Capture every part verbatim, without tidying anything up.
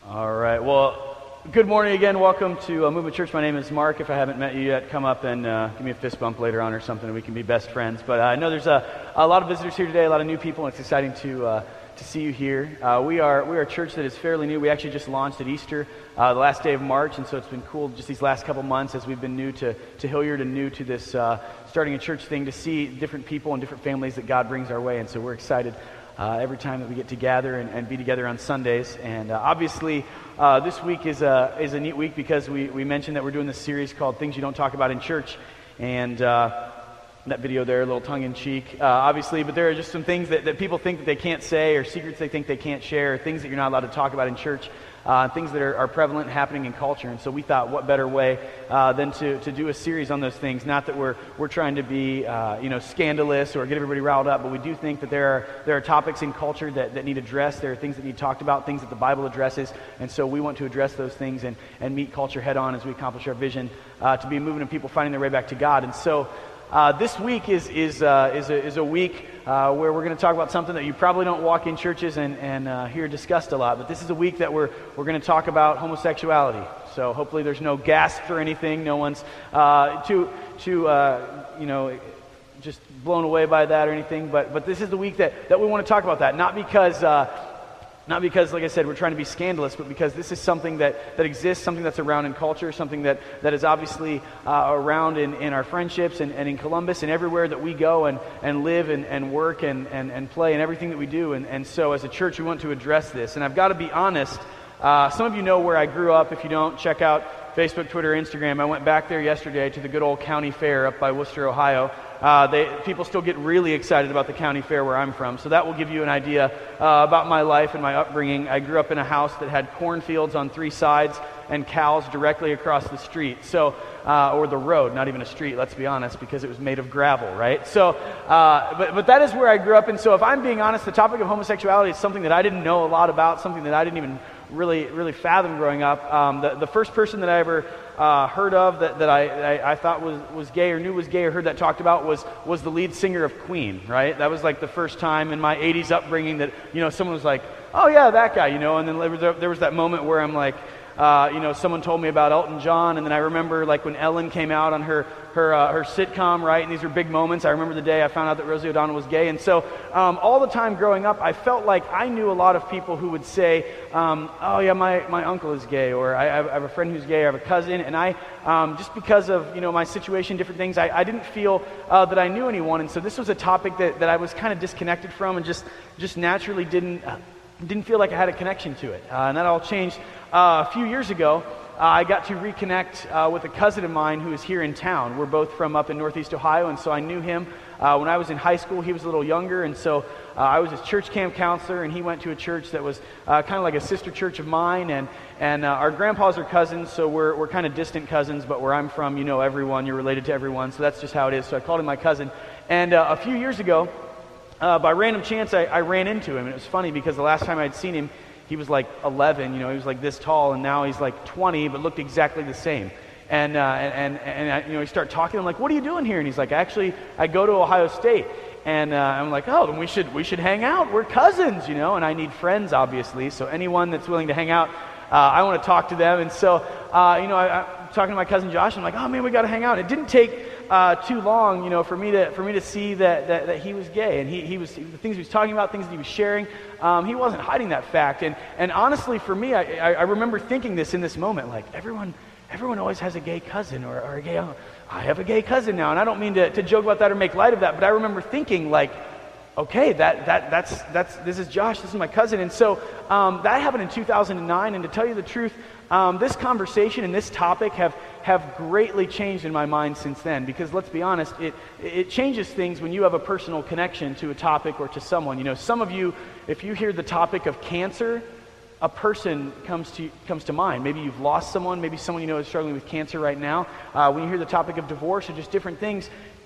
All right. Well, good morning again. Welcome to uh, Movement Church. My name is Mark. If I haven't met you yet, come up and uh, give me a fist bump later on or something, and we can be best friends. But uh, I know there's a, a lot of visitors here today, a lot of new people, and it's exciting to uh, to see you here. Uh, we are we are a church that is fairly new. We actually just launched at Easter, uh, the last day of March, and so it's been cool just these last couple months as we've been new to, to Hilliard and new to this uh, starting a church thing, to see different people and different families that God brings our way, and so we're excited Uh, every time that we get together and, and be together on Sundays. And uh, obviously, uh, this week is a is a neat week because we, we mentioned that we're doing this series called Things You Don't Talk About in Church. And uh, that video there, a little tongue-in-cheek, uh, obviously, but there are just some things that, that people think that they can't say, or secrets they think they can't share, or things that you're not allowed to talk about in church, uh, things that are, are prevalent happening in culture. And so we thought, what better way uh, than to, to do a series on those things. Not that we're we're trying to be uh, you know scandalous or get everybody riled up, but we do think that there are there are topics in culture that, that need addressed. There are things that need talked about, things that the Bible addresses, and so we want to address those things and, and meet culture head on as we accomplish our vision uh, to be a movement of people finding their way back to God. And so Uh, this week is is uh, is, a, is a week uh, where we're going to talk about something that you probably don't walk in churches and and uh, hear discussed a lot. But this is a week that we're we're going to talk about homosexuality. So hopefully there's no gasp or anything. No one's uh, too too uh, you know just blown away by that or anything. But but this is the week that, that we want to talk about that. Not because. Uh, Not because, like I said, we're trying to be scandalous, but because this is something that, that exists, something that's around in culture, something that, that is obviously uh, around in, in our friendships and, and in Columbus and everywhere that we go and, and live and, and work and, and, and play and everything that we do. And, and so as a church, we want to address this. And I've got to be honest, uh, some of you know where I grew up. If you don't, check out Facebook, Twitter, Instagram. I went back there yesterday to the good old county fair up by Worcester, Ohio. Uh, they, people still get really excited about the county fair where I'm from, so that will give you an idea uh, about my life and my upbringing. I grew up in a house that had cornfields on three sides and cows directly across the street, so uh, or the road, not even a street, let's be honest, because it was made of gravel, right? So, uh, but but that is where I grew up, and so if I'm being honest, the topic of homosexuality is something that I didn't know a lot about, something that I didn't even really really fathom growing up. Um, the, the first person that I ever uh, heard of that, that I, I, I thought was, was gay or knew was gay or heard that talked about was was the lead singer of Queen, right? That was like the first time in my eighties upbringing that, you know, someone was like, oh yeah, that guy, you know, and then there was, there was that moment where I'm like, Uh, you know, someone told me about Elton John, and then I remember like when Ellen came out on her her uh, her sitcom, right? And these are big moments. I remember the day I found out that Rosie O'Donnell was gay, and so um, all the time growing up, I felt like I knew a lot of people who would say, um, "Oh yeah, my, my uncle is gay," or I, I have a friend who's gay, I have a cousin, and I um, just because of you know my situation, different things, I, I didn't feel uh, that I knew anyone, and so this was a topic that, that I was kind of disconnected from, and just just naturally didn't. Uh, Didn't feel like I had a connection to it. Uh, and that all changed uh, a few years ago. Uh, I got to reconnect uh, with a cousin of mine who is here in town. We're both from up in Northeast Ohio, and so I knew him uh, when I was in high school. He was a little younger, and so uh, I was his church camp counselor, and he went to a church that was uh, kind of like a sister church of mine. And and uh, our grandpas are cousins, so we're we're kind of distant cousins. But where I'm from, you know everyone. You're related to everyone, so that's just how it is. So I called him my cousin. And uh, a few years ago, Uh, by random chance, I, I ran into him, and it was funny because the last time I'd seen him, he was like eleven, you know, he was like this tall, and now he's like twenty, but looked exactly the same. And uh, and and, and I, you know, we start talking. I'm like, "What are you doing here?" And he's like, "Actually, I go to Ohio State." And uh, I'm like, "Oh, then we should we should hang out. We're cousins, you know." And I need friends, obviously. So anyone that's willing to hang out, uh, I want to talk to them. And so, uh, you know, I, I'm talking to my cousin Josh. I'm like, "Oh man, we got to hang out." It didn't take Uh, too long, you know, for me to for me to see that that, that he was gay, and he, he was the things he was talking about, things that he was sharing. Um, he wasn't hiding that fact, and and honestly, for me, I, I, I remember thinking this in this moment, like everyone everyone always has a gay cousin or, or a gay. Oh, I have a gay cousin now, and I don't mean to, to joke about that or make light of that, but I remember thinking like, okay, that that that's that's this is Josh, this is my cousin, and so um, that happened in two thousand nine, and to tell you the truth, um, this conversation and this topic have. have greatly changed in my mind since then, because let's be honest, it it changes things when you have a personal connection to a topic or to someone. You know, some of you, if you hear the topic of cancer, a person comes to comes to mind. Maybe you've lost someone, maybe someone you know is struggling with cancer right now. Uh, when you hear the topic of divorce or just different things,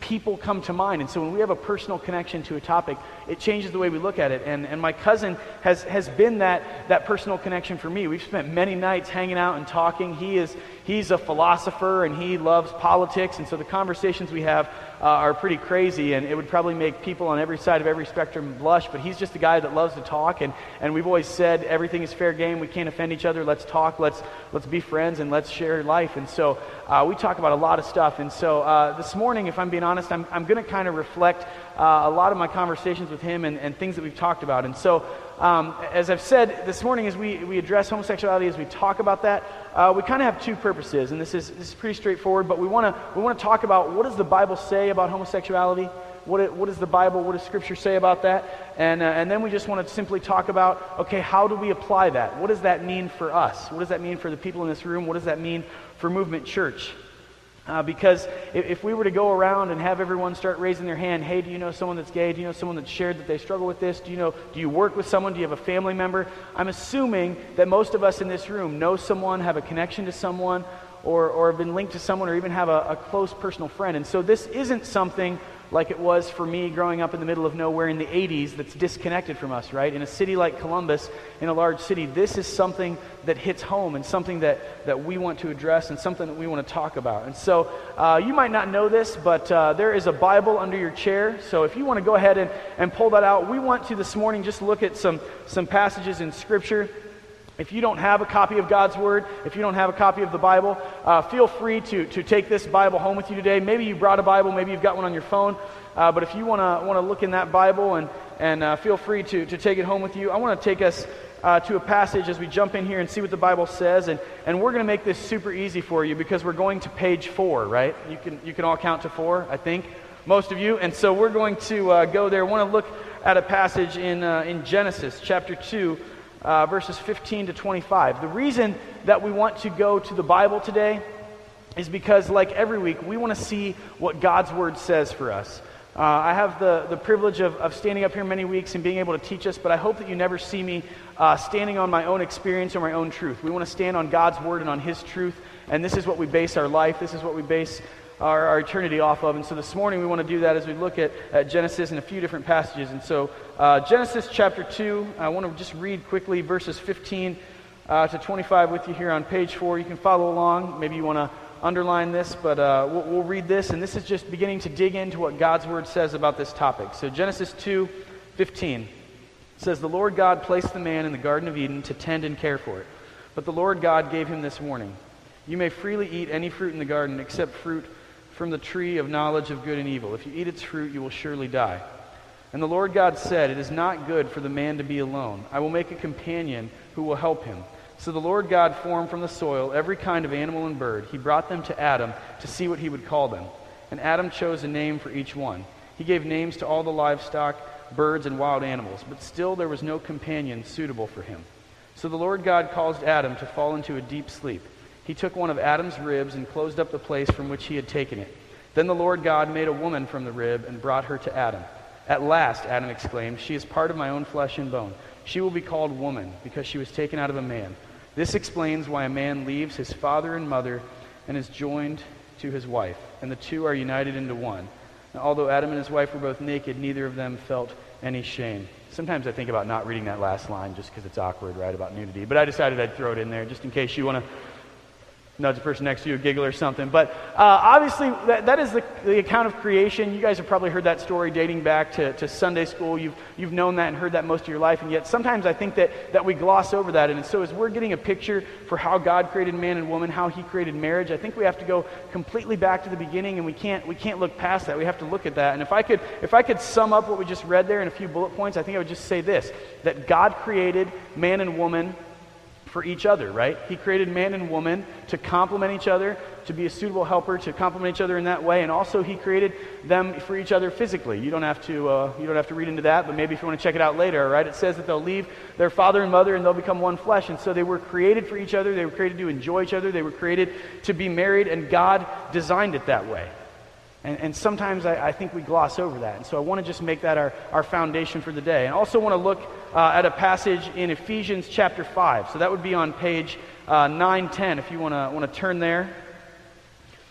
people come to mind. And so when we have a personal connection to a topic, it changes the way we look at it. And and my cousin has has been that that personal connection for me. We've spent many nights hanging out and talking. He is he's a philosopher and he loves politics, and so the conversations we have uh, are pretty crazy, and it would probably make people on every side of every spectrum blush, but he's just a guy that loves to talk, and, and we've always said everything is fair game. We can't offend each other. Let's talk. Let's let's be friends, and let's share life. And so uh, we talk about a lot of stuff. And so uh, this morning, if I'm being honest, I'm, I'm going to kind of reflect uh, a lot of my conversations with him and, and things that we've talked about. And so um, as I've said, this morning as we, we address homosexuality, as we talk about that, uh, we kind of have two purposes. And this is this is pretty straightforward, but we want to we want to talk about what does the Bible say about homosexuality? What, it, what does the Bible, what does Scripture say about that? And, uh, and then we just want to simply talk about, okay, how do we apply that? What does that mean for us? What does that mean for the people in this room? What does that mean for Movement Church? Uh, because if, if we were to go around and have everyone start raising their hand, hey, do you know someone that's gay? Do you know someone that's shared that they struggle with this? Do you know, do you work with someone? Do you have a family member? I'm assuming that most of us in this room know someone, have a connection to someone, or, or have been linked to someone, or even have a, a close personal friend. And so this isn't something like it was for me growing up in the middle of nowhere in the eighties that's disconnected from us, right? In a city like Columbus, in a large city, this is something that hits home and something that, that we want to address and something that we want to talk about. And so uh, you might not know this, but uh, there is a Bible under your chair. So if you want to go ahead and, and pull that out, we want to this morning just look at some, some passages in Scripture. If you don't have a copy of God's Word, if you don't have a copy of the Bible, uh, feel free to, to take this Bible home with you today. Maybe you brought a Bible, maybe you've got one on your phone, uh, but if you want to want to look in that Bible, and, and uh, feel free to, to take it home with you. I want to take us uh, to a passage as we jump in here and see what the Bible says, and, and we're going to make this super easy for you because we're going to page four, right? You can, you can all count to four, I think, most of you, and so we're going to uh, go there. I want to look at a passage in, uh, in Genesis chapter two, Uh, verses fifteen to twenty-five. The reason that we want to go to the Bible today is because, like every week, we want to see what God's Word says for us. Uh, I have the, the privilege of, of standing up here many weeks and being able to teach us, but I hope that you never see me uh, standing on my own experience or my own truth. We want to stand on God's Word and on His truth, and this is what we base our life, this is what we base Our, our eternity off of. And so this morning we want to do that as we look at, at Genesis and a few different passages. And so uh, Genesis chapter two, I want to just read quickly verses fifteen uh, to twenty-five with you here on page four. You can follow along. Maybe you want to underline this, but uh, we'll, we'll read this. And this is just beginning to dig into what God's Word says about this topic. So Genesis two fifteen says, "The Lord God placed the man in the Garden of Eden to tend and care for it. But the Lord God gave him this warning. You may freely eat any fruit in the garden except fruit from the tree of knowledge of good and evil. If you eat its fruit, you will surely die. And the Lord God said, It is not good for the man to be alone. I will make a companion who will help him. So the Lord God formed from the soil every kind of animal and bird. He brought them to Adam to see what he would call them. And Adam chose a name for each one. He gave names to all the livestock, birds, and wild animals. But still there was no companion suitable for him. So the Lord God caused Adam to fall into a deep sleep. He took one of Adam's ribs and closed up the place from which he had taken it. Then the Lord God made a woman from the rib and brought her to Adam. At last, Adam exclaimed, She is part of my own flesh and bone. She will be called woman because she was taken out of a man. This explains why a man leaves his father and mother and is joined to his wife, and the two are united into one. Now, although Adam and his wife were both naked, neither of them felt any shame." Sometimes I think about not reading that last line just because it's awkward, right, about nudity. But I decided I'd throw it in there just in case you want to nudge the person next to you, giggle or something. But uh, obviously, that, that is the, the account of creation. You guys have probably heard that story dating back to, to Sunday school. You've you've known that and heard that most of your life, and yet sometimes I think that, that we gloss over that. And so as we're getting a picture for how God created man and woman, how He created marriage, I think we have to go completely back to the beginning, and we can't we can't look past that. We have to look at that. And if I could if I could sum up what we just read there in a few bullet points, I think I would just say this: that God created man and woman for each other, right? He created man and woman to complement each other, to be a suitable helper, to complement each other in that way, and also He created them for each other physically. You don't have to uh, you don't have to read into that, but maybe if you want to check it out later, right? It says that they'll leave their father and mother and they'll become one flesh, and so they were created for each other. They were created to enjoy each other. They were created to be married, and God designed it that way. And, and sometimes I, I think we gloss over that. And so I want to just make that our, our foundation for the day. And also want to look uh, at a passage in Ephesians chapter five. So that would be on page uh, nine ten if you want to want to turn there.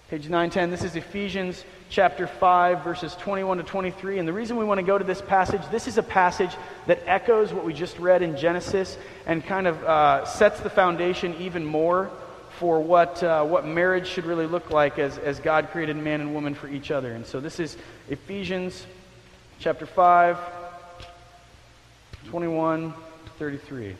Page nine ten, this is Ephesians chapter five, verses twenty-one to twenty-three. And the reason we want to go to this passage, this is a passage that echoes what we just read in Genesis and kind of uh, sets the foundation even more for what uh, what marriage should really look like as, as God created man and woman for each other. And so this is Ephesians chapter five, twenty-one to thirty-three.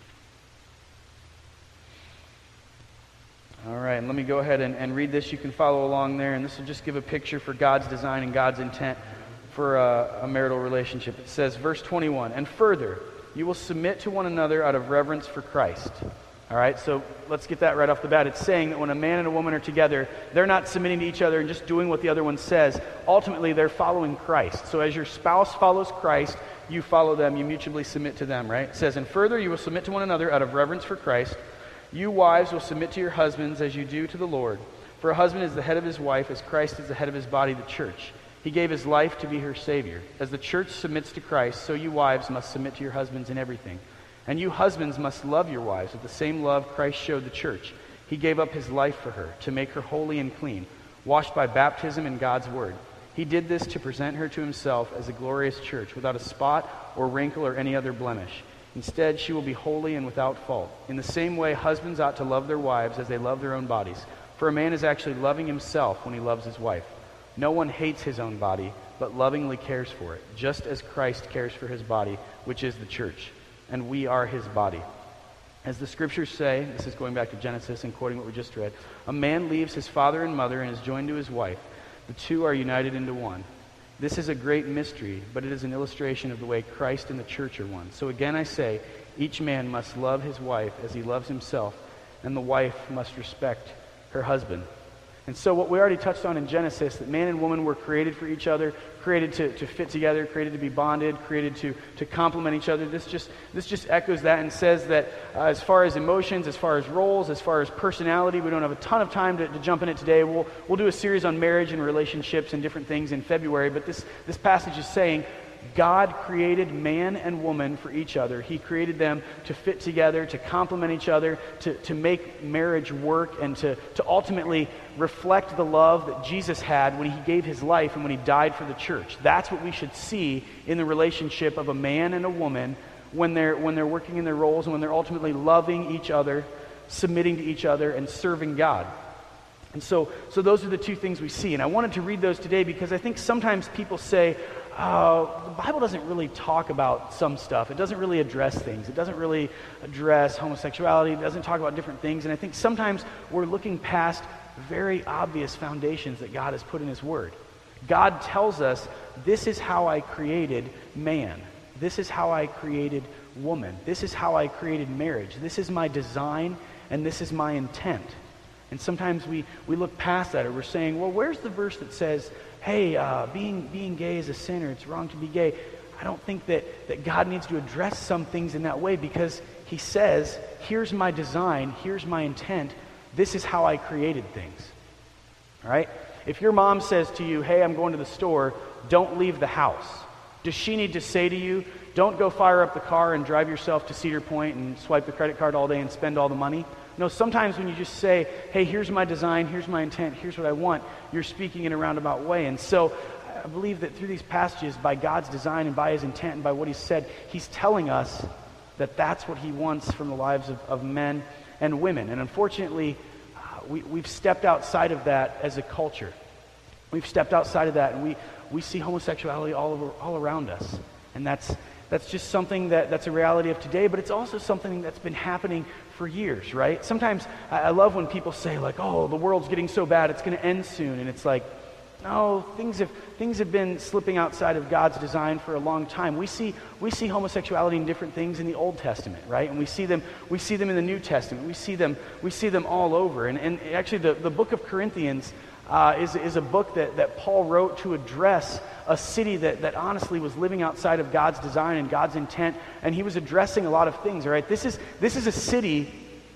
All right, and let me go ahead and, and read this. You can follow along there, and this will just give a picture for God's design and God's intent for a, a marital relationship. It says, verse twenty-one, "And further, you will submit to one another out of reverence for Christ." All right, so let's get that right off the bat. It's saying that when a man and a woman are together, they're not submitting to each other and just doing what the other one says. Ultimately, they're following Christ. So as your spouse follows Christ, you follow them, you mutually submit to them, right? It says, "And further, you will submit to one another out of reverence for Christ. You wives will submit to your husbands as you do to the Lord. For a husband is the head of his wife, as Christ is the head of his body, the church. He gave his life to be her Savior. As the church submits to Christ, so you wives must submit to your husbands in everything. And you husbands must love your wives with the same love Christ showed the church. He gave up his life for her, to make her holy and clean, washed by baptism in God's word. He did this to present her to himself as a glorious church, without a spot or wrinkle or any other blemish. Instead, she will be holy and without fault. In the same way, husbands ought to love their wives as they love their own bodies. For a man is actually loving himself when he loves his wife. No one hates his own body, but lovingly cares for it, just as Christ cares for his body, which is the church. And we are his body. As the scriptures say," this is going back to Genesis and quoting what we just read, "a man leaves his father and mother and is joined to his wife. The two are united into one. This is a great mystery, but it is an illustration of the way Christ and the church are one. So again I say, each man must love his wife as he loves himself, and the wife must respect her husband." And so what we already touched on in Genesis, that man and woman were created for each other, created to, to fit together, created to be bonded, created to, to complement each other. This just this just echoes that and says that uh, as far as emotions, as far as roles, as far as personality, we don't have a ton of time to, to jump in it today. We'll we'll do a series on marriage and relationships and different things in February, but this, this passage is saying God created man and woman for each other. He created them to fit together, to complement each other, to, to make marriage work, and to, to ultimately reflect the love that Jesus had when he gave his life and when he died for the church. That's what we should see in the relationship of a man and a woman when they're when they're working in their roles and when they're ultimately loving each other, submitting to each other, and serving God. And so, so those are the two things we see. And I wanted to read those today because I think sometimes people say, Uh, the Bible doesn't really talk about some stuff. It doesn't really address things. It doesn't really address homosexuality. It doesn't talk about different things. And I think sometimes we're looking past very obvious foundations that God has put in his word. God tells us, this is how I created man. This is how I created woman. This is how I created marriage. This is my design, and this is my intent. And sometimes we, we look past that, or we're saying, well, where's the verse that says, hey, uh, being being gay is a sin, or it's wrong to be gay? I don't think that, that God needs to address some things in that way, because he says, here's my design, here's my intent, this is how I created things. All right? If your mom says to you, hey, I'm going to the store, don't leave the house, does she need to say to you, don't go fire up the car and drive yourself to Cedar Point and swipe the credit card all day and spend all the money? No, sometimes when you just say, hey, here's my design, here's my intent, here's what I want, you're speaking in a roundabout way. And so I believe that through these passages, by God's design and by his intent and by what he said, he's telling us that that's what he wants from the lives of, of men and women. And unfortunately, uh, we, we've stepped outside of that as a culture. We've stepped outside of that, and we, we see homosexuality all over, all around us. And that's that's just something that, that's a reality of today, but it's also something that's been happening for years, right? Sometimes I, I love when people say, like, oh, the world's getting so bad, it's going to end soon. And it's like, no, things have things have been slipping outside of God's design for a long time. We see we see homosexuality and different things in the Old Testament, right? And we see them we see them in the New Testament. We see them we see them all over. And and actually the, the book of Corinthians uh, is is a book that, that Paul wrote to address a city that, that honestly was living outside of God's design and God's intent, and he was addressing a lot of things, all right? This is this is a city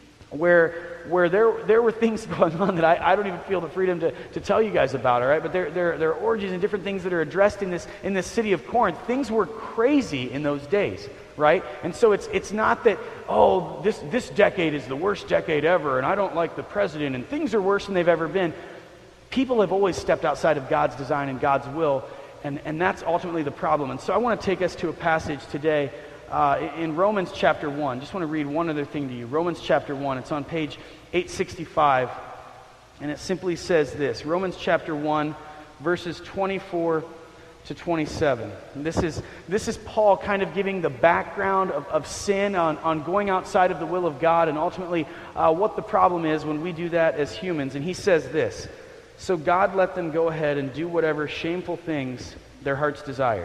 where where there there were things going on that I, I don't even feel the freedom to, to tell you guys about, all right? But there, there, there are orgies and different things that are addressed in this in this city of Corinth. Things were crazy in those days, right? And so it's it's not that, oh, this, this decade is the worst decade ever, and I don't like the president, and things are worse than they've ever been. People have always stepped outside of God's design and God's will, and, and that's ultimately the problem. And so I want to take us to a passage today uh, in Romans chapter one. Just want to read one other thing to you. Romans chapter one. It's on page eight sixty-five, and it simply says this. Romans chapter one, verses twenty-four to twenty-seven. And this is this is Paul kind of giving the background of, of sin on, on going outside of the will of God, and ultimately uh, what the problem is when we do that as humans. And he says this: "So God let them go ahead and do whatever shameful things their hearts desired.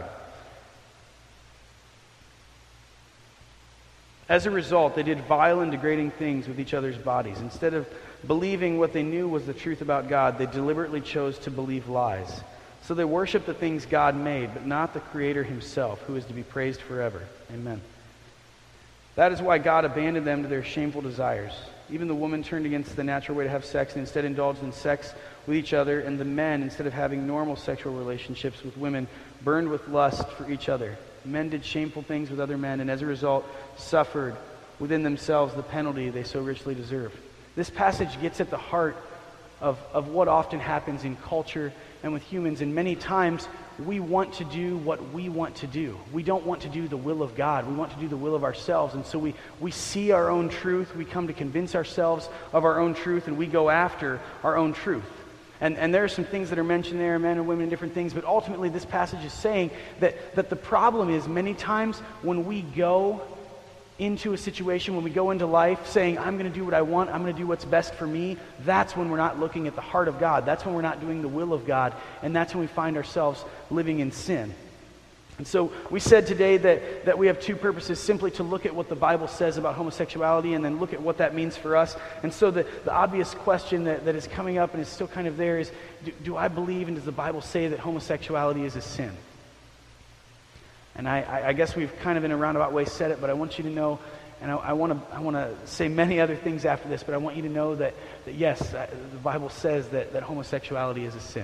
As a result, they did vile and degrading things with each other's bodies. Instead of believing what they knew was the truth about God, they deliberately chose to believe lies. So they worship the things God made, but not the Creator himself, who is to be praised forever." Amen. "That is why God abandoned them to their shameful desires. Even the woman turned against the natural way to have sex and instead indulged in sex with each other, and the men, instead of having normal sexual relationships with women, burned with lust for each other. Men did shameful things with other men, and as a result suffered within themselves the penalty they so richly deserve." This passage gets at the heart of, of what often happens in culture and with humans, and many times we want to do what we want to do. We don't want to do the will of God. We want to do the will of ourselves, and so we, we see our own truth. We come to convince ourselves of our own truth, and we go after our own truth. And, and there are some things that are mentioned there, men and women and different things, but ultimately this passage is saying that, that the problem is many times when we go into a situation, when we go into life saying, I'm going to do what I want, I'm going to do what's best for me, that's when we're not looking at the heart of God. That's when we're not doing the will of God, and that's when we find ourselves living in sin. And so we said today that, that we have two purposes: simply to look at what the Bible says about homosexuality and then look at what that means for us. And so the, the obvious question that, that is coming up and is still kind of there is, do, do I believe and does the Bible say that homosexuality is a sin? And I, I guess we've kind of in a roundabout way said it, but I want you to know, and I, I want to I want to say many other things after this, but I want you to know that, that yes, uh, the Bible says that, that homosexuality is a sin.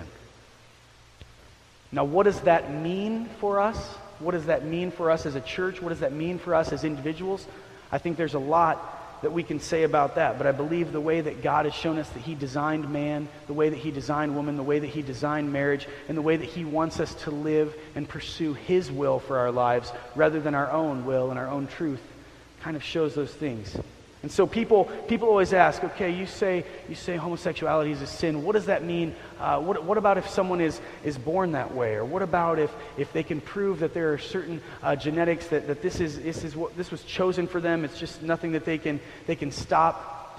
Now, what does that mean for us? What does that mean for us as a church? What does that mean for us as individuals? I think there's a lot that we can say about that, but I believe the way that God has shown us that He designed man, the way that He designed woman, the way that He designed marriage, and the way that He wants us to live and pursue His will for our lives rather than our own will and our own truth kind of shows those things. And so people people always ask, okay, you say you say homosexuality is a sin. What does that mean? Uh, what what about if someone is is born that way? Or what about if if they can prove that there are certain uh, genetics that, that this is this is what this was chosen for them? It's just nothing that they can they can stop.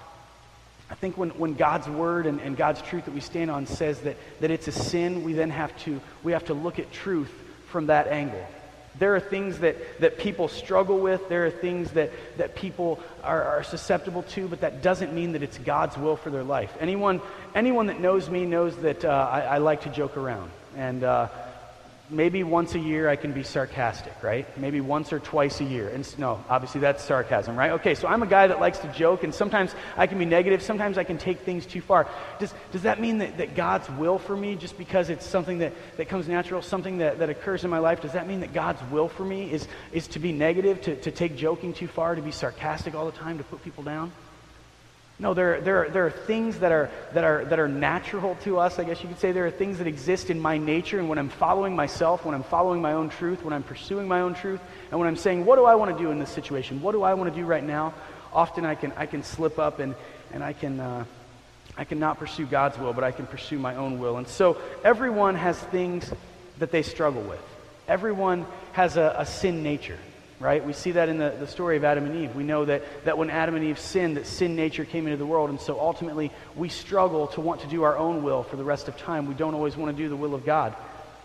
I think when, when God's word and, and God's truth that we stand on says that, that it's a sin, we then have to we have to look at truth from that angle. There are things that, that people struggle with. There are things that, that people are, are susceptible to, but that doesn't mean that it's God's will for their life. Anyone anyone that knows me knows that uh, I, I like to joke around. And uh, maybe once a year I can be sarcastic, right? Maybe once or twice a year. And no, obviously that's sarcasm, right? Okay, so I'm a guy that likes to joke, and sometimes I can be negative. Sometimes I can take things too far. Does does that mean that, that God's will for me, just because it's something that, that comes natural, something that, that occurs in my life, does that mean that God's will for me is, is to be negative, to, to take joking too far, to be sarcastic all the time, to put people down? No, there, there, are, there are things that are, that, are, that are natural to us, I guess you could say. There are things that exist in my nature, and when I'm following myself, when I'm following my own truth, when I'm pursuing my own truth, and when I'm saying, what do I want to do in this situation? What do I want to do right now? Often I can I can slip up and, and I can uh, I can not pursue God's will, but I can pursue my own will. And so everyone has things that they struggle with. Everyone has a, a sin nature. Right? We see that in the, the story of Adam and Eve. We know that, that when Adam and Eve sinned, that sin nature came into the world, and so ultimately we struggle to want to do our own will for the rest of time. We don't always want to do the will of God.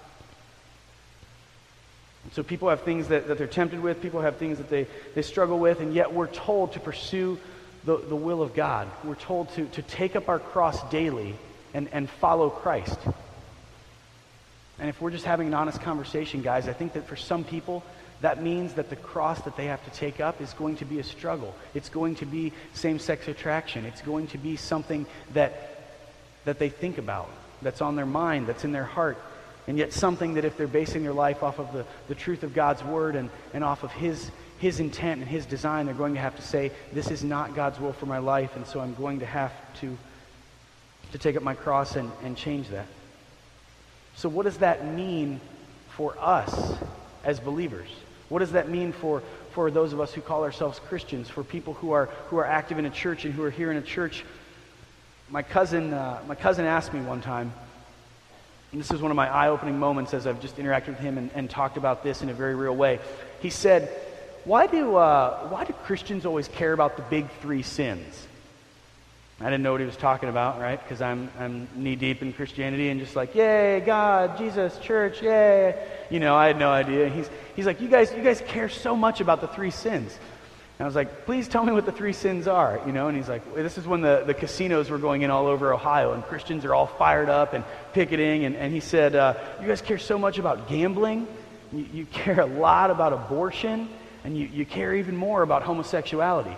And so people have things that, that they're tempted with, people have things that they, they struggle with, and yet we're told to pursue the, the will of God. We're told to, to take up our cross daily and, and follow Christ. And if we're just having an honest conversation, guys, I think that for some people, that means that the cross that they have to take up is going to be a struggle. It's going to be same-sex attraction. It's going to be something that that they think about, that's on their mind, that's in their heart. And yet something that if they're basing their life off of the, the truth of God's word and, and off of his, his intent and his design, they're going to have to say, this is not God's will for my life, and so I'm going to have to to take up my cross and, and change that. So what does that mean for us as believers? What does that mean for, for those of us who call ourselves Christians, for people who are who are active in a church and who are here in a church? My cousin, uh, my cousin asked me one time, and this is one of my eye-opening moments as I've just interacted with him and, and talked about this in a very real way. He said, why do, uh, why do Christians always care about the big three sins? I didn't know what he was talking about, right? Because I'm I'm knee-deep in Christianity and just like, yay, God, Jesus, church, yay. You know, I had no idea. He's he's like, you guys, you guys care so much about the three sins. And I was like, please tell me what the three sins are, you know? And he's like, this is when the, the casinos were going in all over Ohio and Christians are all fired up and picketing. And, and he said, uh, you guys care so much about gambling. You, you care a lot about abortion. And you, you care even more about homosexuality.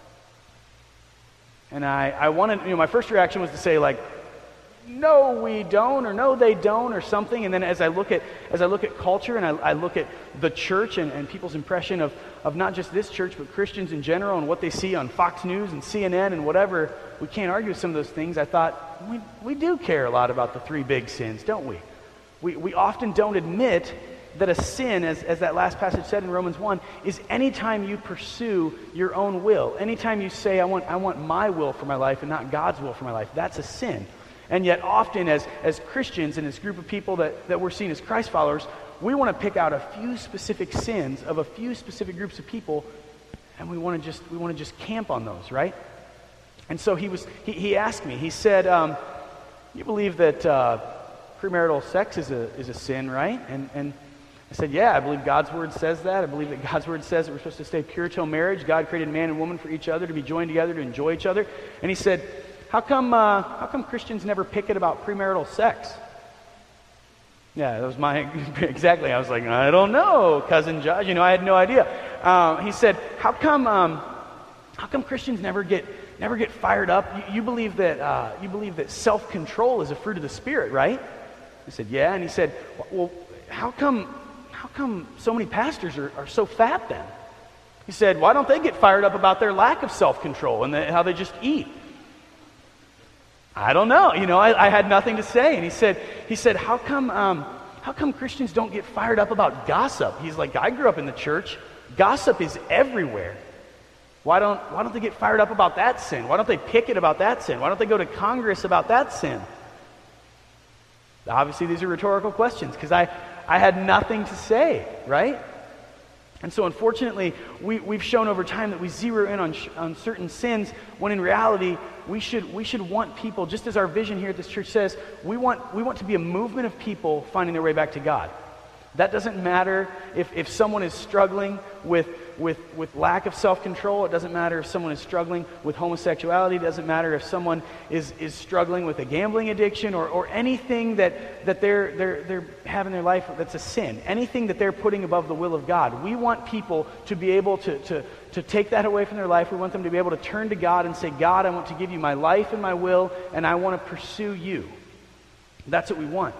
And I, I wanted, you know, my first reaction was to say like, no, we don't, or no, they don't, or something. And then as I look at as I look at culture and I, I look at the church and, and people's impression of, of not just this church, but Christians in general and what they see on Fox News and C N N and whatever, we can't argue with some of those things. I thought, we, we do care a lot about the three big sins, don't we? We, we often don't admit that a sin, as, as that last passage said in Romans one, is anytime you pursue your own will. Anytime you say, I want I want my will for my life and not God's will for my life, that's a sin. And yet often as, as Christians and this group of people that, that we're seen as Christ followers, we want to pick out a few specific sins of a few specific groups of people, and we want to just we want to just camp on those, right? And so he was he, he asked me, he said, um, you believe that uh, premarital sex is a is a sin, right? And and I said, yeah, I believe God's word says that. I believe that God's word says that we're supposed to stay pure till marriage. God created man and woman for each other, to be joined together, to enjoy each other. And he said, how come uh, how come Christians never picket about premarital sex? Yeah, that was my, exactly. I was like, I don't know, cousin Josh. You know, I had no idea. Uh, he said, how come um, how come Christians never get never get fired up? You, you believe that uh, you believe that self-control is a fruit of the Spirit, right? I said, yeah. And he said, well, how come... How come so many pastors are, are so fat then? He said, why don't they get fired up about their lack of self-control and the, how they just eat? I don't know. You know, I, I had nothing to say. And he said, he said, how come, um, how come Christians don't get fired up about gossip? He's like, I grew up in the church. Gossip is everywhere. Why don't, why don't they get fired up about that sin? Why don't they picket about that sin? Why don't they go to Congress about that sin? Obviously, these are rhetorical questions because I, I had nothing to say, right? And so unfortunately, we, we've shown over time that we zero in on, sh- on certain sins when in reality, we should we should want people, just as our vision here at this church says, we want we want to be a movement of people finding their way back to God. That doesn't matter if, if someone is struggling with, with, with lack of self-control. It doesn't matter if someone is struggling with homosexuality. It doesn't matter if someone is, is struggling with a gambling addiction or, or anything that, that they're, they're, they're having in their life that's a sin. Anything that they're putting above the will of God. We want people to be able to, to, to take that away from their life. We want them to be able to turn to God and say, God, I want to give you my life and my will, and I want to pursue you. That's what we want.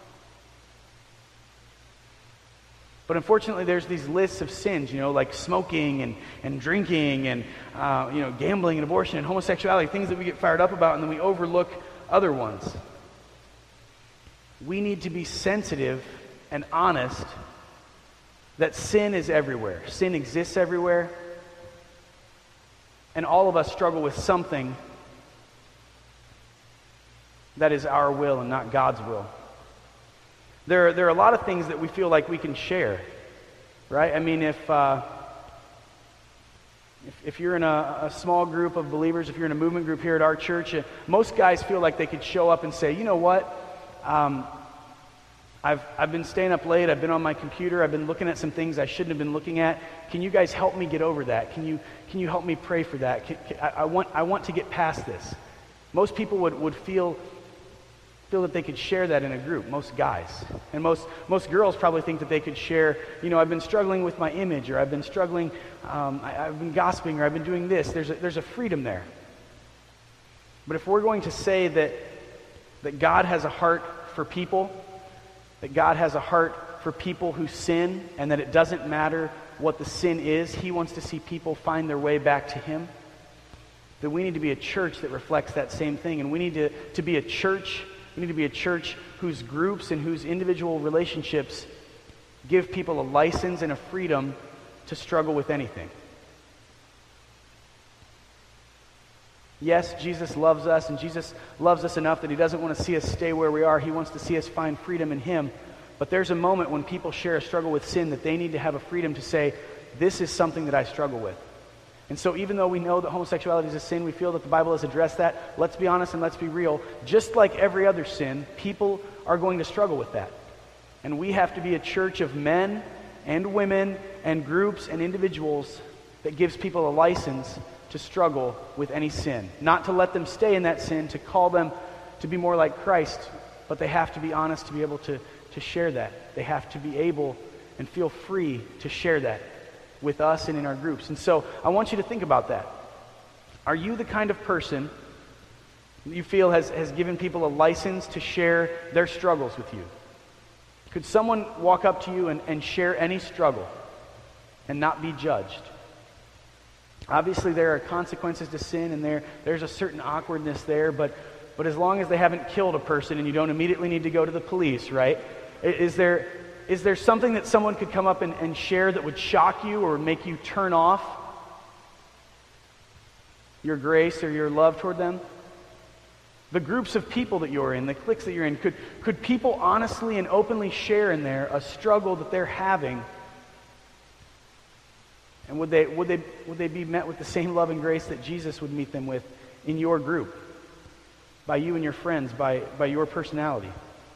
But unfortunately, there's these lists of sins, you know, like smoking and, and drinking and, uh, you know, gambling and abortion and homosexuality, things that we get fired up about, and then we overlook other ones. We need to be sensitive and honest that sin is everywhere. Sin exists everywhere. And all of us struggle with something that is our will and not God's will. There are, there are a lot of things that we feel like we can share, right? I mean, if uh, if, if you're in a, a small group of believers, if you're in a movement group here at our church, uh, most guys feel like they could show up and say, you know what, um, I've I've been staying up late, I've been on my computer, I've been looking at some things I shouldn't have been looking at. Can you guys help me get over that? Can you can you help me pray for that? Can, can, I, I want I want to get past this. Most people would, would feel feel that they could share that in a group, most guys. And most most girls probably think that they could share, you know, I've been struggling with my image, or I've been struggling, um, I, I've been gossiping, or I've been doing this. There's a, there's a freedom there. But if we're going to say that that God has a heart for people, that God has a heart for people who sin, and that it doesn't matter what the sin is, He wants to see people find their way back to Him, that we need to be a church that reflects that same thing. And we need to, to be a church, we need to be a church whose groups and whose individual relationships give people a license and a freedom to struggle with anything. Yes, Jesus loves us, and Jesus loves us enough that he doesn't want to see us stay where we are. He wants to see us find freedom in him. But there's a moment when people share a struggle with sin that they need to have a freedom to say, this is something that I struggle with. And so even though we know that homosexuality is a sin, we feel that the Bible has addressed that. Let's be honest and let's be real. Just like every other sin, people are going to struggle with that. And we have to be a church of men and women and groups and individuals that gives people a license to struggle with any sin. Not to let them stay in that sin, to call them to be more like Christ, but they have to be honest to be able to, to share that. They have to be able and feel free to share that with us and in our groups. And so I want you to think about that. Are you the kind of person that you feel has, has given people a license to share their struggles with you? Could someone walk up to you and, and share any struggle and not be judged? Obviously, there are consequences to sin, and there there's a certain awkwardness there, but but as long as they haven't killed a person and you don't immediately need to go to the police, right? Is there is there something that someone could come up and, and share that would shock you or make you turn off your grace or your love toward them? The groups of people that you're in, the cliques that you're in, could could people honestly and openly share in there a struggle that they're having? And would they, would they, would they be met with the same love and grace that Jesus would meet them with in your group? By you and your friends, by, by your personality?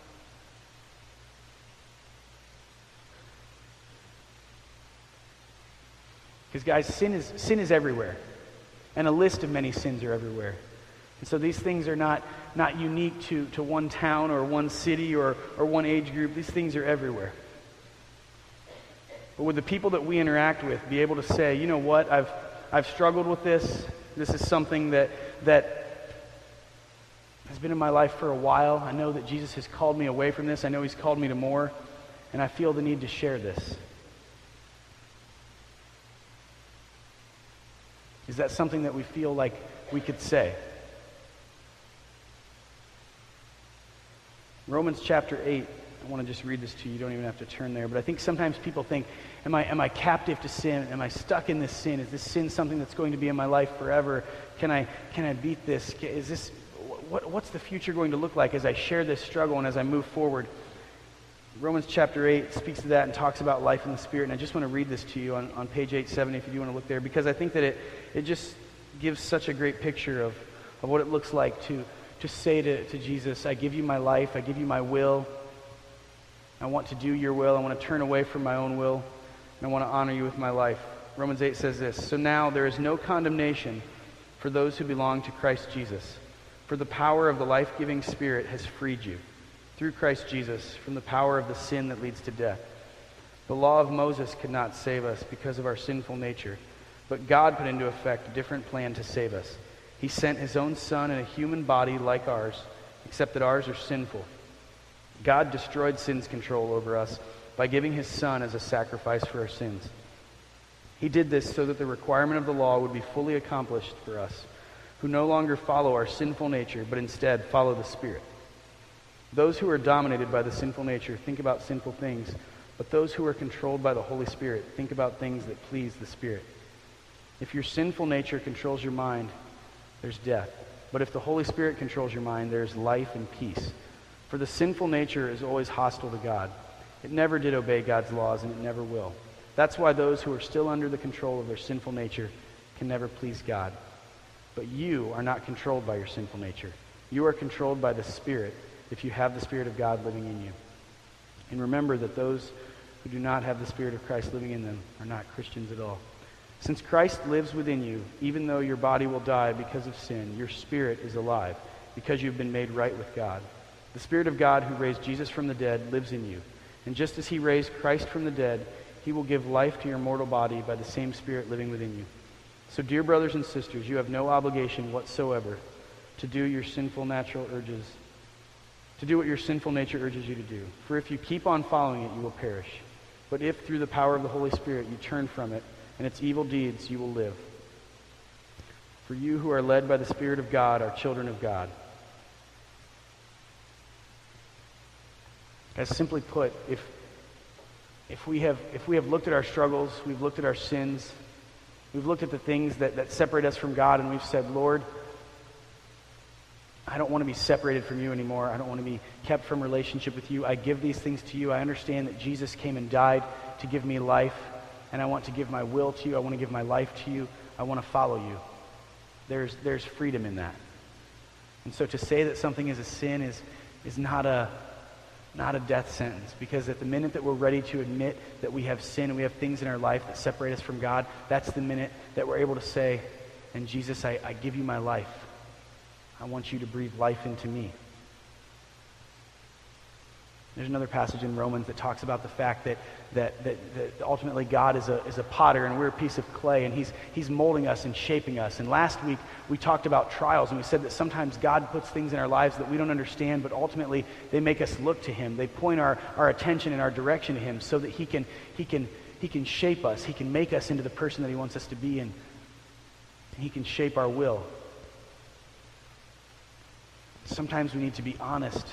Because guys, sin is, sin is everywhere. And a list of many sins are everywhere. And so these things are not, not unique to, to one town or one city or, or one age group. These things are everywhere. But would the people that we interact with be able to say, you know what, I've I've struggled with this. This is something that that has been in my life for a while. I know that Jesus has called me away from this. I know he's called me to more, and I feel the need to share this. Is that something that we feel like we could say? Romans chapter eight. I want to just read this to you. You don't even have to turn there. But I think sometimes people think, am I am I captive to sin? Am I stuck in this sin? Is this sin something that's going to be in my life forever? Can I can I beat this? Is this what, what's the future going to look like as I share this struggle and as I move forward? Romans chapter eight speaks to that and talks about life in the Spirit. And I just want to read this to you on, on page eight seventy if you do want to look there, because I think that it, it just gives such a great picture of, of what it looks like to, to say to, to Jesus, I give you my life, I give you my will. I want to do your will. I want to turn away from my own will. And I want to honor you with my life. Romans eight says this, so now there is no condemnation for those who belong to Christ Jesus. For the power of the life-giving Spirit has freed you, through Christ Jesus, from the power of the sin that leads to death. The law of Moses could not save us because of our sinful nature, but God put into effect a different plan to save us. He sent his own Son in a human body like ours, except that ours are sinful. God destroyed sin's control over us by giving his Son as a sacrifice for our sins. He did this so that the requirement of the law would be fully accomplished for us, who no longer follow our sinful nature, but instead follow the Spirit. Those who are dominated by the sinful nature think about sinful things, but those who are controlled by the Holy Spirit think about things that please the Spirit. If your sinful nature controls your mind, there's death. But if the Holy Spirit controls your mind, there's life and peace. For the sinful nature is always hostile to God. It never did obey God's laws, and it never will. That's why those who are still under the control of their sinful nature can never please God. But you are not controlled by your sinful nature. You are controlled by the Spirit if you have the Spirit of God living in you. And remember that those who do not have the Spirit of Christ living in them are not Christians at all. Since Christ lives within you, even though your body will die because of sin, your spirit is alive because you've been made right with God. The Spirit of God who raised Jesus from the dead lives in you. And just as he raised Christ from the dead, he will give life to your mortal body by the same Spirit living within you. So, dear brothers and sisters, you have no obligation whatsoever to do your sinful natural urges, to do what your sinful nature urges you to do. For if you keep on following it, you will perish. But if through the power of the Holy Spirit you turn from it and its evil deeds, you will live. For you who are led by the Spirit of God are children of God. Guys, simply put, if if we have if we have looked at our struggles, we've looked at our sins, we've looked at the things that, that separate us from God, and we've said, Lord, I don't want to be separated from you anymore. I don't want to be kept from relationship with you. I give these things to you. I understand that Jesus came and died to give me life, and I want to give my will to you. I want to give my life to you. I want to follow you. There's there's freedom in that. And so to say that something is a sin is is not a not a death sentence, because at the minute that we're ready to admit that we have sin and we have things in our life that separate us from God, that's the minute that we're able to say, and Jesus, I, I give you my life. I want you to breathe life into me. There's another passage in Romans that talks about the fact that that that, that ultimately God is a is a potter and we're a piece of clay, and he's he's molding us and shaping us. And last week we talked about trials, and we said that sometimes God puts things in our lives that we don't understand, but ultimately they make us look to him. They point our, our attention and our direction to him so that he can he can he can shape us. He can make us into the person that he wants us to be, and he can shape our will. Sometimes we need to be honest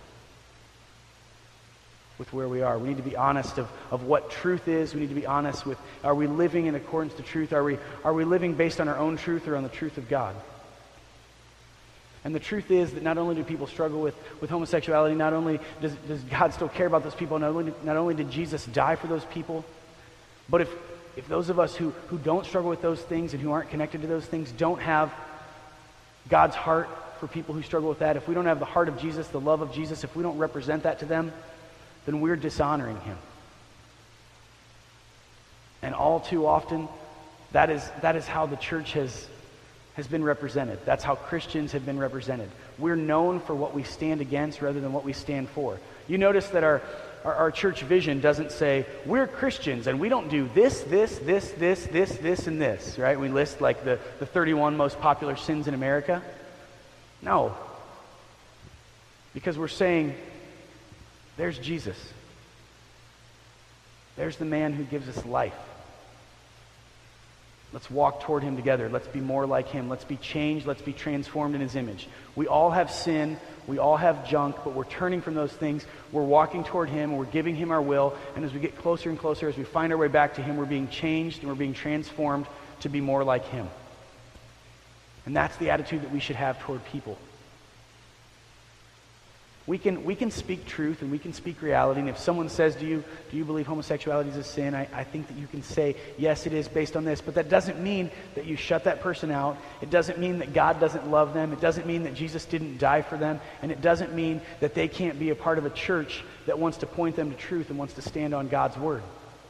with where we are. We need to be honest of, of what truth is. We need to be honest with, are we living in accordance to truth? Are we, are we living based on our own truth or on the truth of God? And the truth is that not only do people struggle with, with homosexuality, not only does, does God still care about those people, not only, not only did Jesus die for those people, but if, if those of us who, who don't struggle with those things and who aren't connected to those things don't have God's heart for people who struggle with that, if we don't have the heart of Jesus, the love of Jesus, if we don't represent that to them, then we're dishonoring him. And all too often, that is that is how the church has has been represented. That's how Christians have been represented. We're known for what we stand against rather than what we stand for. You notice that our, our, our church vision doesn't say, we're Christians and we don't do this, this, this, this, this, this, and this, right? We list like the, the thirty-one most popular sins in America. No. Because we're saying, there's Jesus. There's the man who gives us life. Let's walk toward him together. Let's be more like him. Let's be changed. Let's be transformed in his image. We all have sin. We all have junk, but we're turning from those things. We're walking toward him. We're giving him our will. And as we get closer and closer, as we find our way back to him, we're being changed and we're being transformed to be more like him. And that's the attitude that we should have toward people. We can we can speak truth and we can speak reality, and if someone says to you, do you believe homosexuality is a sin? I, I think that you can say, yes, it is based on this, but that doesn't mean that you shut that person out. It doesn't mean that God doesn't love them. It doesn't mean that Jesus didn't die for them, and it doesn't mean that they can't be a part of a church that wants to point them to truth and wants to stand on God's word.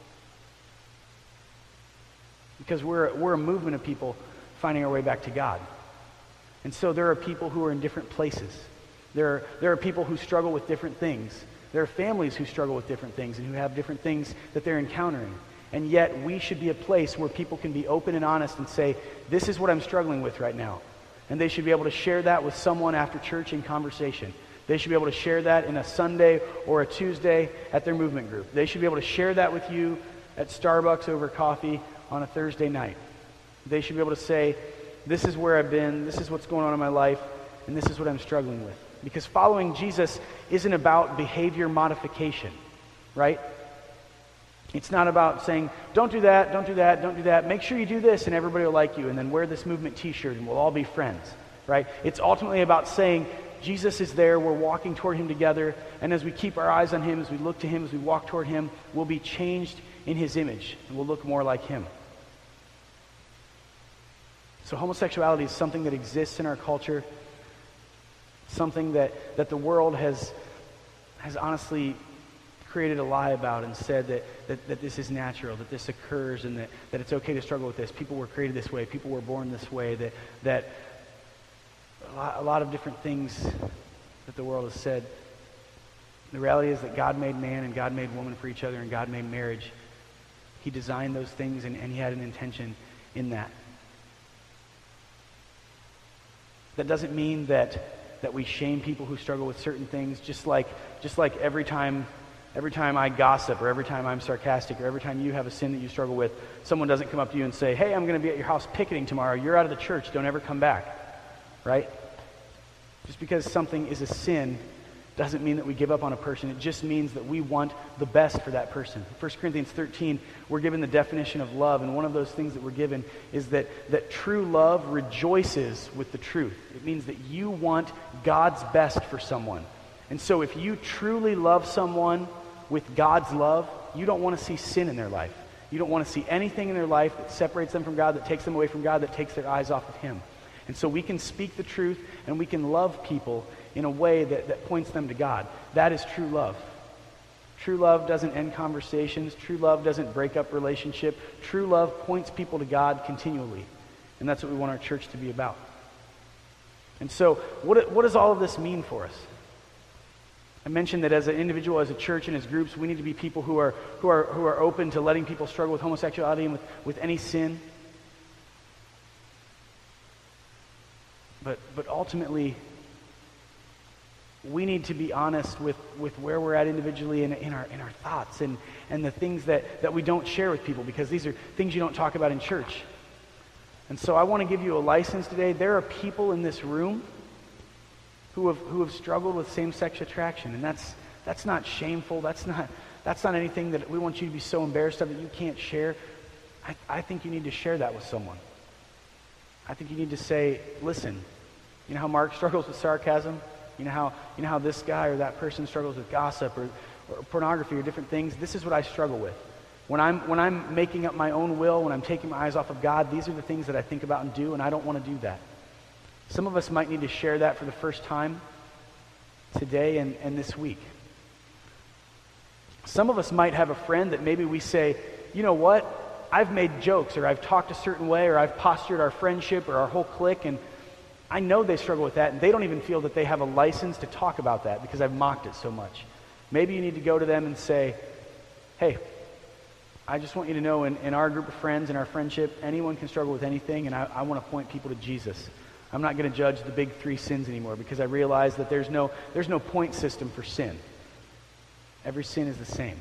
Because we're, we're a movement of people finding our way back to God. And so there are people who are in different places. There are, there are people who struggle with different things. There are families who struggle with different things and who have different things that they're encountering. And yet we should be a place where people can be open and honest and say, this is what I'm struggling with right now. And they should be able to share that with someone after church in conversation. They should be able to share that in a Sunday or a Tuesday at their movement group. They should be able to share that with you at Starbucks over coffee on a Thursday night. They should be able to say, this is where I've been, this is what's going on in my life, and this is what I'm struggling with. Because following Jesus isn't about behavior modification, right? It's not about saying, don't do that, don't do that, don't do that. Make sure you do this and everybody will like you, and then wear this movement t-shirt and we'll all be friends, right? It's ultimately about saying, Jesus is there, we're walking toward him together, and as we keep our eyes on him, as we look to him, as we walk toward him, we'll be changed in his image, and we'll look more like him. So homosexuality is something that exists in our culture, something that, that the world has has honestly created a lie about and said that, that, that this is natural, that this occurs, and that, that it's okay to struggle with this. People were created this way. People were born this way. That, that a, lot, a lot of different things that the world has said. The reality is that God made man and God made woman for each other and God made marriage. He designed those things and, and he had an intention in that. That doesn't mean that that we shame people who struggle with certain things, just like just like every time every time I gossip, or every time I'm sarcastic, or every time you have a sin that you struggle with, someone doesn't come up to you and say, hey, I'm going to be at your house picketing tomorrow. You're out of the church. Don't ever come back. Right? Just because something is a sin doesn't mean that we give up on a person. It just means that we want the best for that person. First Corinthians thirteen, we're given the definition of love, and one of those things that we're given is that, that true love rejoices with the truth. It means that you want God's best for someone. And so if you truly love someone with God's love, you don't want to see sin in their life. You don't want to see anything in their life that separates them from God, that takes them away from God, that takes their eyes off of Him. And so we can speak the truth and we can love people in a way that, that points them to God. That is true love. True love doesn't end conversations. True love doesn't break up relationship. True love points people to God continually. And that's what we want our church to be about. And so what, what does all of this mean for us? I mentioned that as an individual, as a church, and as groups, we need to be people who are who are who are open to letting people struggle with homosexuality and with, with any sin. But but ultimately, we need to be honest with, with where we're at individually in, in our in our thoughts and, and the things that, that we don't share with people, because these are things you don't talk about in church. And so I want to give you a license today. There are people in this room who have who have struggled with same-sex attraction, and that's that's not shameful. That's not that's not anything that we want you to be so embarrassed of that you can't share. I, I think you need to share that with someone. I think you need to say, listen, you know how Mark struggles with sarcasm? You know how you know how this guy or that person struggles with gossip or, or pornography or different things? This is what I struggle with. When I'm when I'm making up my own will, when I'm taking my eyes off of God, these are the things that I think about and do, and I don't want to do that. Some of us might need to share that for the first time today and, and this week. Some of us might have a friend that maybe we say, you know what? I've made jokes, or I've talked a certain way, or I've postured our friendship or our whole clique, and I know they struggle with that, and they don't even feel that they have a license to talk about that because I've mocked it so much. Maybe you need to go to them and say, hey, I just want you to know in, in our group of friends, in our friendship, anyone can struggle with anything, and I, I want to point people to Jesus. I'm not going to judge the big three sins anymore because I realize that there's no there's no point system for sin. Every sin is the same.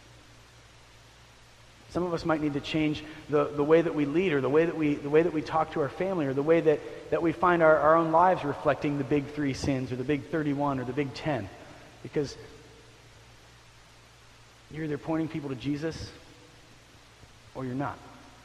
Some of us might need to change the, the way that we lead, or the way that we the way that we talk to our family, or the way that, that we find our, our own lives reflecting the big three sins, or the big thirty-one, or the big ten. Because you're either pointing people to Jesus or you're not.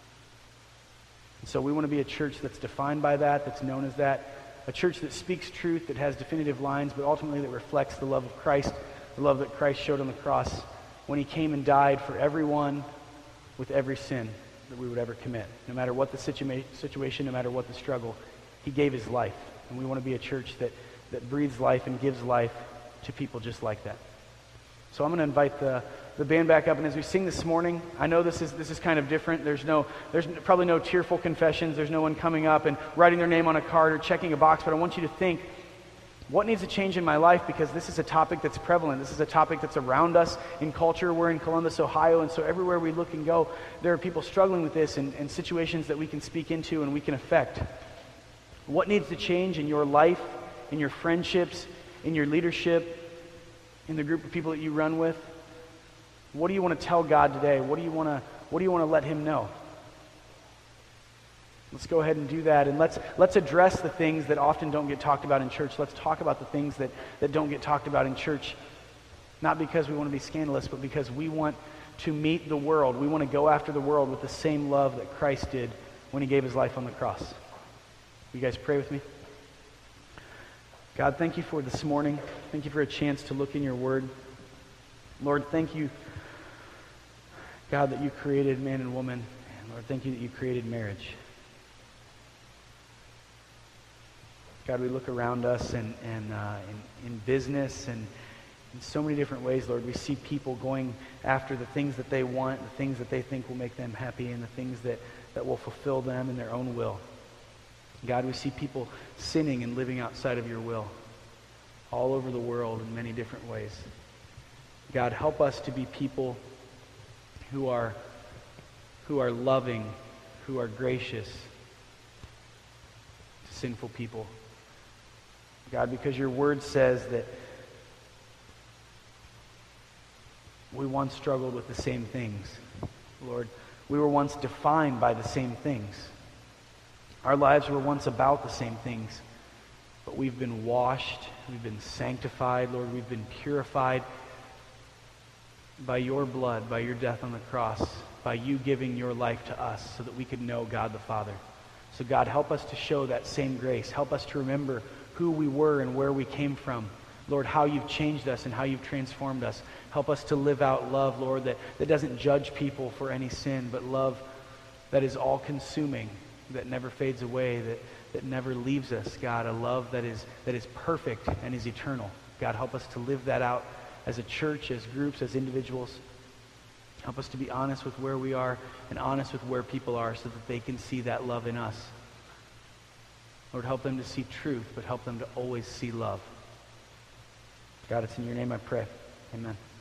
So we want to be a church that's defined by that, that's known as that, a church that speaks truth, that has definitive lines, but ultimately that reflects the love of Christ, the love that Christ showed on the cross when He came and died for everyone with every sin that we would ever commit. No matter what the situa- situation, no matter what the struggle, He gave His life. And we want to be a church that, that breathes life and gives life to people just like that. So I'm going to invite the, the band back up, and as we sing this morning, I know this is this is kind of different. There's no there's probably no tearful confessions. There's no one coming up and writing their name on a card or checking a box, but I want you to think, what needs to change in my life? Because this is a topic that's prevalent. This is a topic that's around us in culture. We're in Columbus, Ohio, and so everywhere we look and go, there are people struggling with this, and, and situations that we can speak into and we can affect. What needs to change in your life, in your friendships, in your leadership, in the group of people that you run with? What do you want to tell God today? What do you want to what do you want to let Him know? Let's go ahead and do that, and let's let's address the things that often don't get talked about in church. Let's talk about the things that, that don't get talked about in church, not because we want to be scandalous, but because we want to meet the world. We want to go after the world with the same love that Christ did when He gave His life on the cross. You guys pray with me? God, thank You for this morning. Thank You for a chance to look in Your Word. Lord, thank You, God, that You created man and woman. And Lord, thank You that You created marriage. God, we look around us and, and uh, in, in business and in so many different ways, Lord, we see people going after the things that they want, the things that they think will make them happy, and the things that, that will fulfill them in their own will. God, we see people sinning and living outside of Your will all over the world in many different ways. God, help us to be people who are, who are loving, who are gracious to sinful people. God, because Your Word says that we once struggled with the same things. Lord, we were once defined by the same things. Our lives were once about the same things. But we've been washed, we've been sanctified, Lord, we've been purified by your blood, by your death on the cross, by you giving your life to us so that we could know God the Father. So God, help us to show that same grace. Help us to remember who we were and where we came from. Lord, how you've changed us and how you've transformed us. Help us to live out love, Lord, that, that doesn't judge people for any sin, but love that is all-consuming, that never fades away, that, that never leaves us, God, a love that is, that is perfect and is eternal. God, help us to live that out as a church, as groups, as individuals. Help us to be honest with where we are and honest with where people are so that they can see that love in us. Lord, help them to see truth, but help them to always see love. God, it's in your name I pray. Amen.